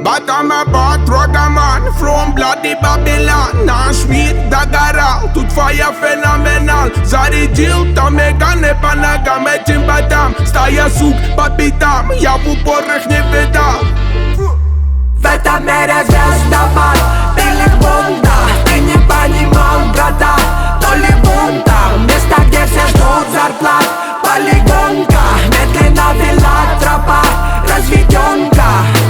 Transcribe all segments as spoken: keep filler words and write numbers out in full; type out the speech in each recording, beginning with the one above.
Батам абат, рогаман, from bloody Babylon. Наш мир догорал, тут твоя феноменал. Зарядил там меганы по ногам этим ботам. Стая сук по пятам, я в упор их не видал. В этом мире звездопад, белых бунтов. Ты не понимал, брата, то ли бунта. Место, где все ждут зарплат. Полигонка, медленно вела тропа. Разведенка.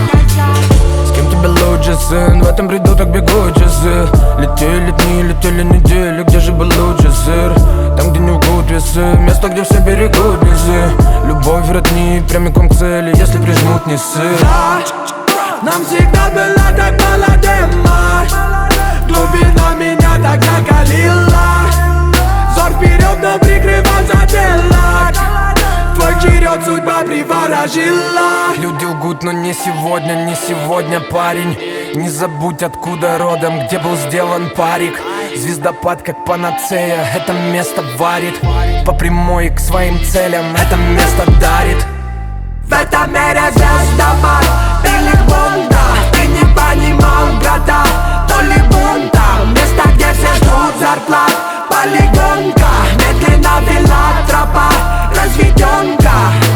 С кем тебе лучше, сын? В этом бреду так бегут часы. Летели дни, летели недели. Где же был лучше сыр? Там, где не лгут весы. Место, где все берегут низы. Любовь родни прямиком к цели. Если прижмут, не сыр. Нам всегда было так молодым. Глубина меня так закалила. Взор вперед, но прикрывал затылок. Твой черед судьба приворожила. Люди лгут, но не сегодня, не сегодня, парень. Не забудь, откуда родом, где был сделан парик. Звездопад как панацея, это место варит. По прямой к своим целям, это место дарит. В этом мире звездопад, белых бунтов. Ты не понимал, брата, то ли бунта. Место, где все ждут зарплат. Полигонка, медленно вела тропа. Разведенка.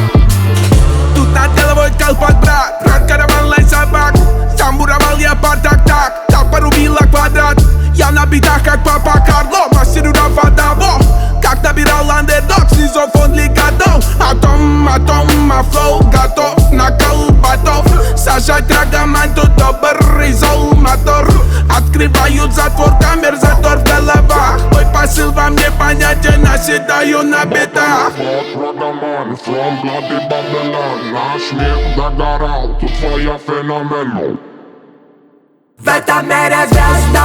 Тут над головой колпак, брат. Брат, караван, лай собак. Сам буровал я бардак-так. Так порубила квадрат. Я на битах, как папа Карло. Мастеру Рафадаво. Как набирал андердог. Снизу фон лигадов. Атом, атом, а флоу готов. На колбатов. Сажать рогомань, тут добрый зол мотор. Открывают затвор камер, затор в головах. Мой посыл вам непонятен, наседаю на бедах. Рогоман, from bloody Babylon. Наш мир догорал, тут твоя феноменал. В этом мире звезд